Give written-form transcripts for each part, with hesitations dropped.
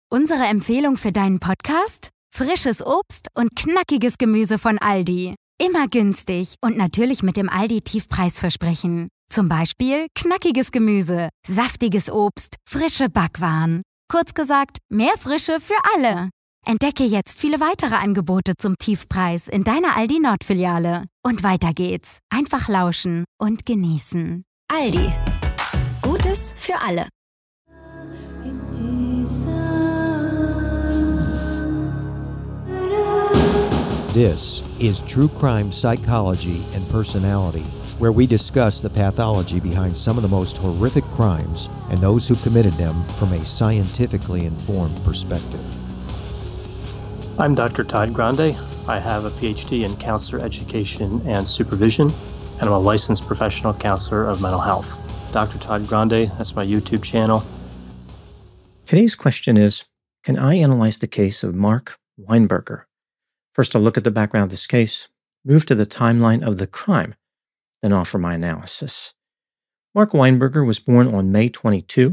Unsere Empfehlung für deinen Podcast? Frisches Obst und knackiges Gemüse von Aldi. Immer günstig und natürlich mit dem Aldi-Tiefpreisversprechen. Zum Beispiel knackiges Gemüse, saftiges Obst, frische Backwaren. Kurz gesagt, mehr Frische für alle. Entdecke jetzt viele weitere Angebote zum Tiefpreis in deiner Aldi Nord-Filiale. Und weiter geht's. Einfach lauschen und genießen. Aldi. Gutes für alle. This is True Crime Psychology and Personality, where we discuss the pathology behind some of the most horrific crimes and those who committed them from a scientifically informed perspective. I'm Dr. Todd Grande. I have a PhD in counselor education and supervision, and I'm a licensed professional counselor of mental health. Dr. Todd Grande, that's my YouTube channel. Today's question is, can I analyze the case of Mark Weinberger? First, I'll look at the background of this case, move to the timeline of the crime, then offer my analysis. Mark Weinberger was born on May 22,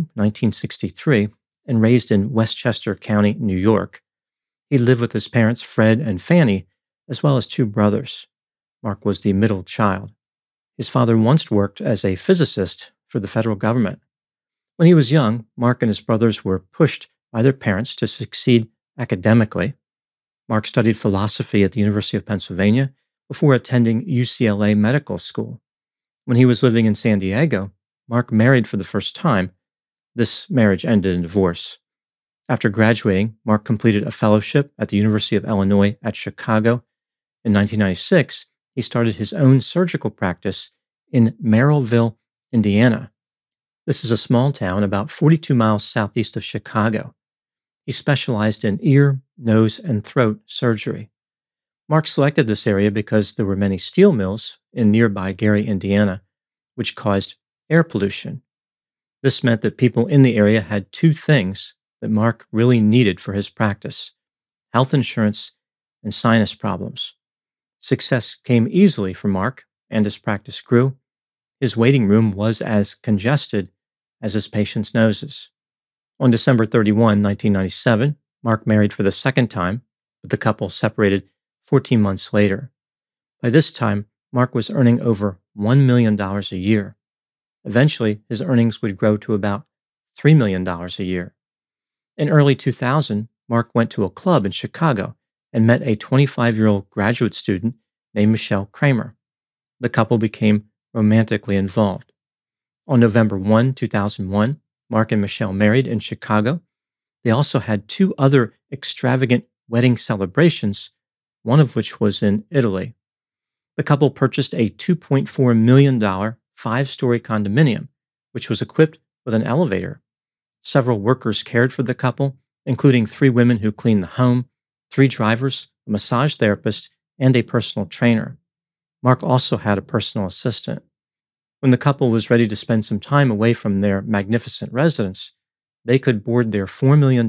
1963, and raised in Westchester County, New York. He lived with his parents, Fred and Fanny, as well as two brothers. Mark was the middle child. His father once worked as a physicist for the federal government. When he was young, Mark and his brothers were pushed by their parents to succeed academically. Mark studied philosophy at the University of Pennsylvania before attending UCLA Medical School. When he was living in San Diego, Mark married for the first time. This marriage ended in divorce. After graduating, Mark completed a fellowship at the University of Illinois at Chicago. In 1996, he started his own surgical practice in Merrillville, Indiana. This is a small town about 42 miles southeast of Chicago. He specialized in ear, nose, and throat surgery. Mark selected this area because there were many steel mills in nearby Gary, Indiana, which caused air pollution. This meant that people in the area had two things that Mark really needed for his practice: health insurance and sinus problems. Success came easily for Mark, and his practice grew. His waiting room was as congested as his patients' noses. On December 31, 1997, Mark married for the second time, but the couple separated 14 months later. By this time, Mark was earning over $1 million a year. Eventually, his earnings would grow to about $3 million a year. In early 2000, Mark went to a club in Chicago and met a 25-year-old graduate student named Michelle Kramer. The couple became romantically involved. On November 1, 2001, Mark and Michelle married in Chicago. They also had two other extravagant wedding celebrations, one of which was in Italy. The couple purchased a $2.4 million five-story condominium, which was equipped with an elevator. Several workers cared for the couple, including 3 women who cleaned the home, 3 drivers, a massage therapist, and a personal trainer. Mark also had a personal assistant. When the couple was ready to spend some time away from their magnificent residence, they could board their $4 million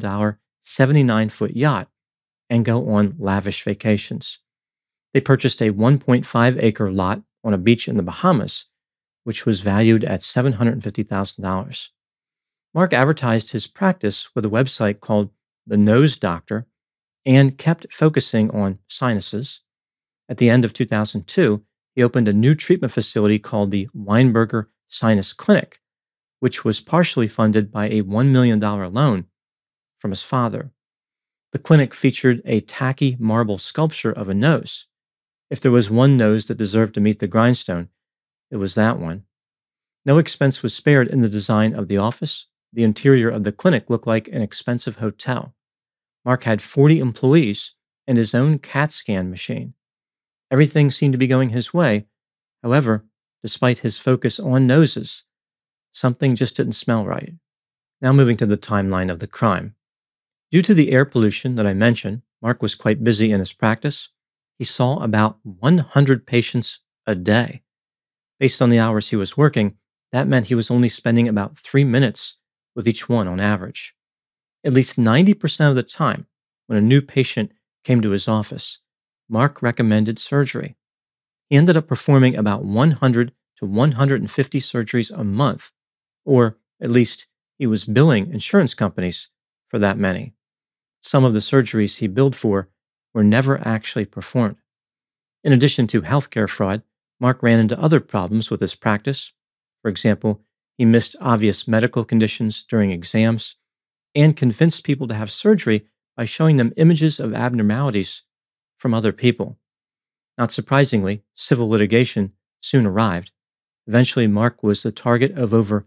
79-foot yacht and go on lavish vacations. They purchased a 1.5-acre lot on a beach in the Bahamas, which was valued at $750,000. Mark advertised his practice with a website called The Nose Doctor and kept focusing on sinuses. At the end of 2002, he opened a new treatment facility called the Weinberger Sinus Clinic, which was partially funded by a $1 million loan from his father. The clinic featured a tacky marble sculpture of a nose. If there was one nose that deserved to meet the grindstone, it was that one. No expense was spared in the design of the office. The interior of the clinic looked like an expensive hotel. Mark had 40 employees and his own CAT scan machine. Everything seemed to be going his way. However, despite his focus on noses, something just didn't smell right. Now moving to the timeline of the crime. Due to the air pollution that I mentioned, Mark was quite busy in his practice. He saw about 100 patients a day. Based on the hours he was working, that meant he was only spending about 3 minutes with each one on average. At least 90% of the time, when a new patient came to his office, Mark recommended surgery. He ended up performing about 100 to 150 surgeries a month, or at least he was billing insurance companies for that many. some of the surgeries he billed for were never actually performed. In addition to healthcare fraud, Mark ran into other problems with his practice. For example, he missed obvious medical conditions during exams and convinced people to have surgery by showing them images of abnormalities from other people. Not surprisingly, civil litigation soon arrived. Eventually, Mark was the target of over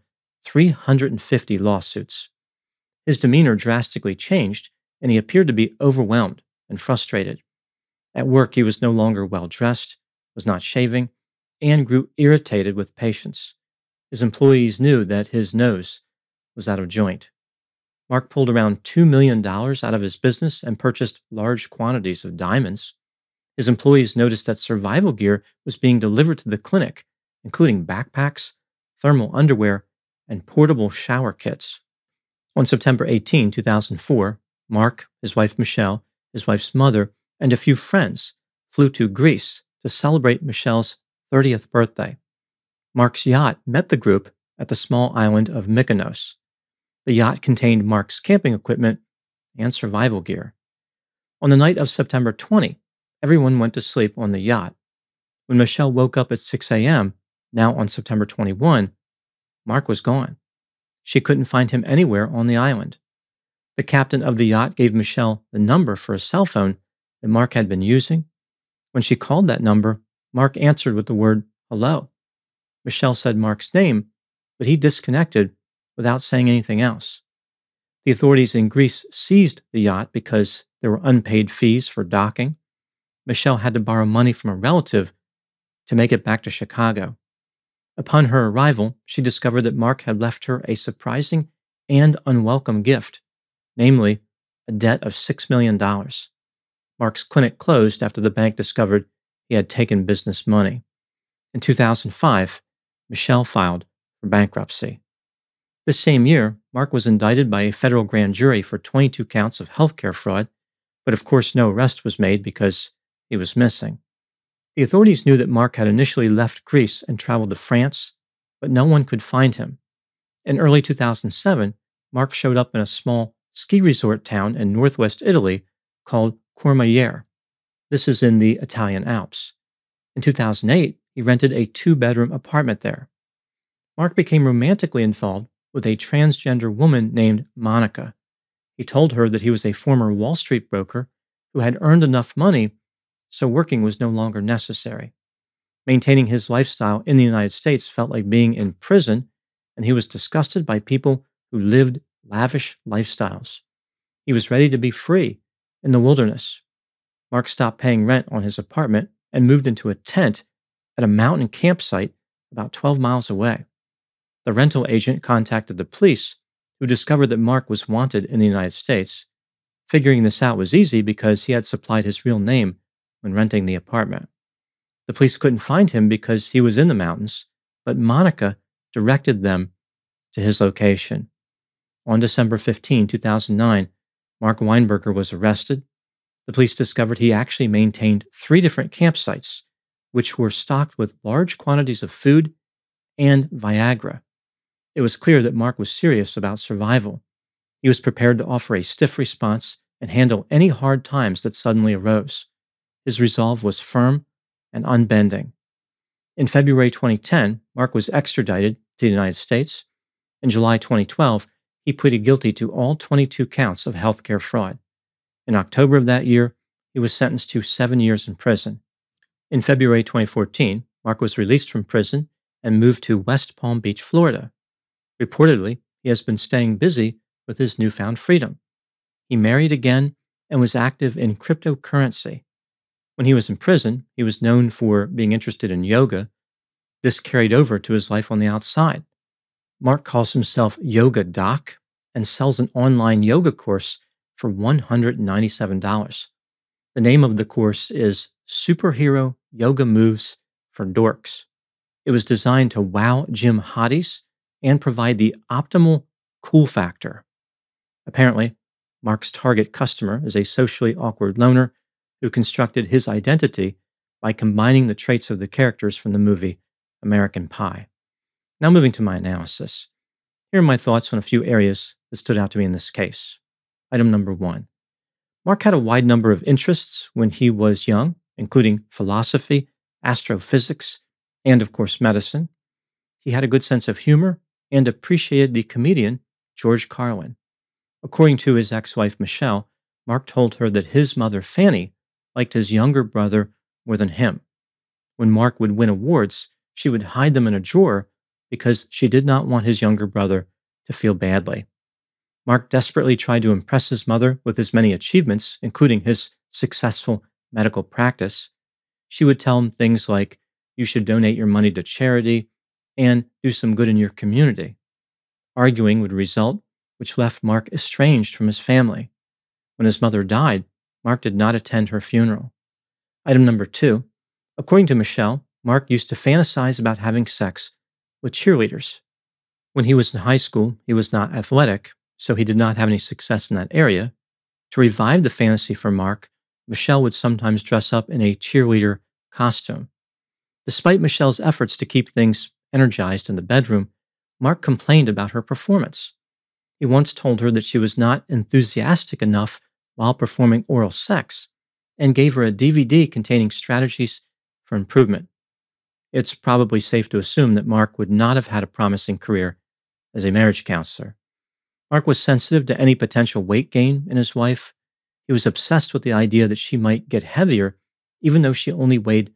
350 lawsuits. His demeanor drastically changed, and he appeared to be overwhelmed and frustrated. At work, he was no longer well dressed, was not shaving, and grew irritated with patients. His employees knew that his nose was out of joint. Mark pulled around $2 million out of his business and purchased large quantities of diamonds. His employees noticed that survival gear was being delivered to the clinic, including backpacks, thermal underwear, and portable shower kits. On September 18, 2004, Mark, his wife Michelle, his wife's mother, and a few friends flew to Greece to celebrate Michelle's 30th birthday. Mark's yacht met the group at the small island of Mykonos. The yacht contained Mark's camping equipment and survival gear. On the night of September 20, everyone went to sleep on the yacht. When Michelle woke up at 6 a.m., now on September 21, Mark was gone. She couldn't find him anywhere on the island. The captain of the yacht gave Michelle the number for a cell phone that Mark had been using. When she called that number, Mark answered with the word hello. Michelle said Mark's name, but he disconnected without saying anything else. The authorities in Greece seized the yacht because there were unpaid fees for docking. Michelle had to borrow money from a relative to make it back to Chicago. Upon her arrival, she discovered that Mark had left her a surprising and unwelcome gift, namely a debt of $6 million. Mark's clinic closed after the bank discovered he had taken business money. In 2005, Michelle filed for bankruptcy. This same year, Mark was indicted by a federal grand jury for 22 counts of healthcare fraud, but of course no arrest was made because he was missing. The authorities knew that Mark had initially left Greece and traveled to France, but no one could find him. In early 2007, Mark showed up in a small ski resort town in northwest Italy called Courmayeur. This is in the Italian Alps. In 2008, he rented a 2-bedroom apartment there. Mark became romantically involved with a transgender woman named Monica. He told her that he was a former Wall Street broker who had earned enough money so working was no longer necessary. Maintaining his lifestyle in the United States felt like being in prison, and he was disgusted by people who lived lavish lifestyles. He was ready to be free in the wilderness. Mark stopped paying rent on his apartment and moved into a tent at a mountain campsite about 12 miles away. The rental agent contacted the police, who discovered that Mark was wanted in the United States. Figuring this out was easy because he had supplied his real name when renting the apartment. The police couldn't find him because he was in the mountains, but Monica directed them to his location. On December 15, 2009, Mark Weinberger was arrested. The police discovered he actually maintained 3 different campsites, which were stocked with large quantities of food and Viagra. It was clear that Mark was serious about survival. He was prepared to offer a stiff response and handle any hard times that suddenly arose. His resolve was firm and unbending. In February 2010, Mark was extradited to the United States. In July 2012, he pleaded guilty to all 22 counts of healthcare fraud. In October of that year, he was sentenced to 7 years in prison. In February 2014, Mark was released from prison and moved to West Palm Beach, Florida. Reportedly, he has been staying busy with his newfound freedom. He married again and was active in cryptocurrency. When he was in prison, he was known for being interested in yoga. This carried over to his life on the outside. Mark calls himself Yoga Doc and sells an online yoga course for $197. The name of the course is Superhero Yoga Moves for Dorks. It was designed to wow gym hotties and provide the optimal cool factor. Apparently, Mark's target customer is a socially awkward loner who constructed his identity by combining the traits of the characters from the movie American Pie. Now moving to my analysis. Here are my thoughts on a few areas that stood out to me in this case. Item number 1. Mark had a wide number of interests when he was young, including philosophy, astrophysics, and of course medicine. He had a good sense of humor and appreciated the comedian George Carlin. According to his ex-wife Michelle, Mark told her that his mother Fanny liked his younger brother more than him. When Mark would win awards, she would hide them in a drawer because she did not want his younger brother to feel badly. Mark desperately tried to impress his mother with his many achievements, including his successful medical practice. She would tell him things like, "You should donate your money to charity and do some good in your community." Arguing would result, which left Mark estranged from his family. When his mother died, Mark did not attend her funeral. Item number 2. According to Michelle, Mark used to fantasize about having sex with cheerleaders. When he was in high school, he was not athletic, so he did not have any success in that area. To revive the fantasy for Mark, Michelle would sometimes dress up in a cheerleader costume. Despite Michelle's efforts to keep things energized in the bedroom, Mark complained about her performance. He once told her that she was not enthusiastic enough while performing oral sex and gave her a DVD containing strategies for improvement. It's probably safe to assume that Mark would not have had a promising career as a marriage counselor. Mark was sensitive to any potential weight gain in his wife. He was obsessed with the idea that she might get heavier, even though she only weighed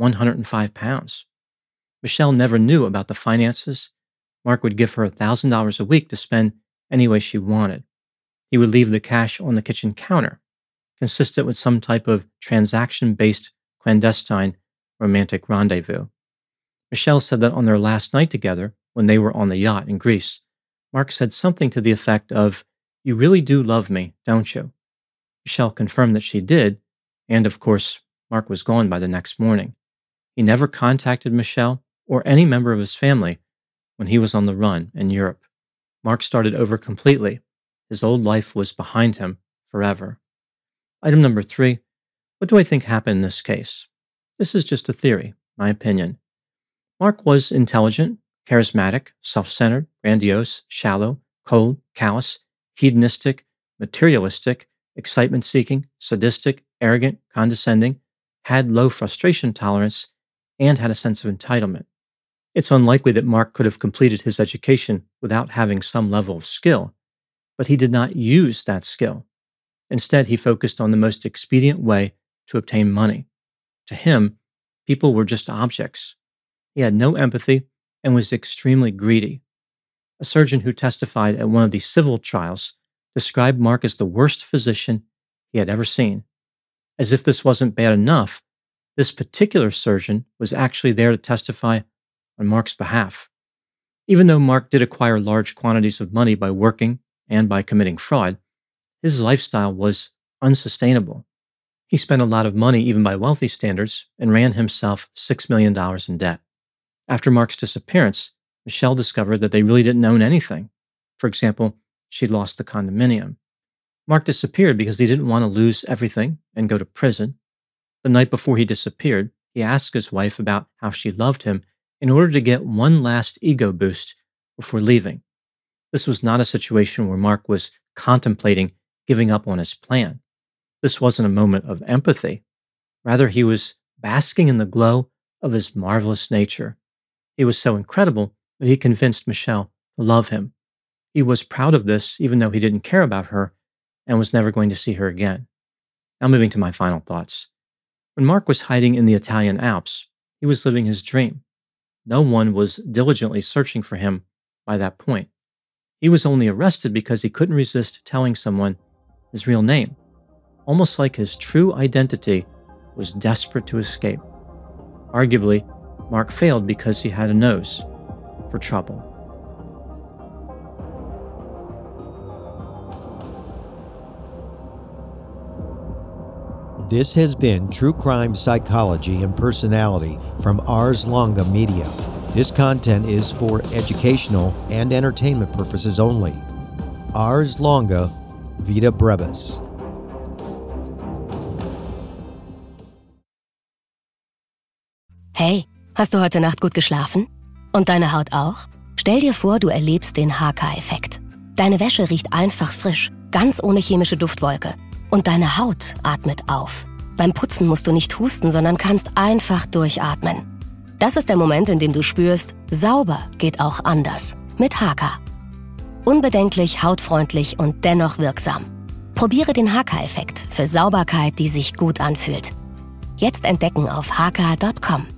105 pounds. Michelle never knew about the finances. Mark would give her $1,000 a week to spend any way she wanted. He would leave the cash on the kitchen counter, consistent with some type of transaction-based clandestine romantic rendezvous. Michelle said that on their last night together, when they were on the yacht in Greece, Mark said something to the effect of, "You really do love me, don't you?" Michelle confirmed that she did, and of course, Mark was gone by the next morning. He never contacted Michelle or any member of his family when he was on the run in Europe. Mark started over completely. His old life was behind him forever. Item number 3. What do I think happened in this case? This is just a theory, my opinion. Mark was intelligent, charismatic, self-centered, grandiose, shallow, cold, callous, hedonistic, materialistic, excitement-seeking, sadistic, arrogant, condescending, had low frustration tolerance, and had a sense of entitlement. It's unlikely that Mark could have completed his education without having some level of skill, but he did not use that skill. Instead, he focused on the most expedient way to obtain money. To him, people were just objects. He had no empathy and was extremely greedy. A surgeon who testified at one of the civil trials described Mark as the worst physician he had ever seen. As if this wasn't bad enough, this particular surgeon was actually there to testify on Mark's behalf. Even though Mark did acquire large quantities of money by working and by committing fraud, his lifestyle was unsustainable. He spent a lot of money even by wealthy standards and ran himself $6 million in debt. After Mark's disappearance, Michelle discovered that they really didn't own anything. For example, she'd lost the condominium. Mark disappeared because he didn't want to lose everything and go to prison. The night before he disappeared, he asked his wife about how she loved him in order to get one last ego boost before leaving. This was not a situation where Mark was contemplating giving up on his plan. This wasn't a moment of empathy. Rather, he was basking in the glow of his marvelous nature. He was so incredible that he convinced Michelle to love him. He was proud of this, even though he didn't care about her and was never going to see her again. Now moving to my final thoughts. When Mark was hiding in the Italian Alps, he was living his dream. No one was diligently searching for him by that point. He was only arrested because he couldn't resist telling someone his real name, almost like his true identity was desperate to escape. Arguably, Mark failed because he had a nose for trouble. This has been True Crime Psychology and Personality from Ars Longa Media. This content is for educational and entertainment purposes only. Ars Longa, Vita Brevis. Hey, hast du heute Nacht gut geschlafen? Und deine Haut auch? Stell dir vor, du erlebst den HK-Effekt. Deine Wäsche riecht einfach frisch, ganz ohne chemische Duftwolke. Und deine Haut atmet auf. Beim Putzen musst du nicht husten, sondern kannst einfach durchatmen. Das ist der Moment, in dem du spürst, sauber geht auch anders. Mit Haakaa. Unbedenklich, hautfreundlich und dennoch wirksam. Probiere den Haakaa-Effekt für Sauberkeit, die sich gut anfühlt. Jetzt entdecken auf haakaa.com.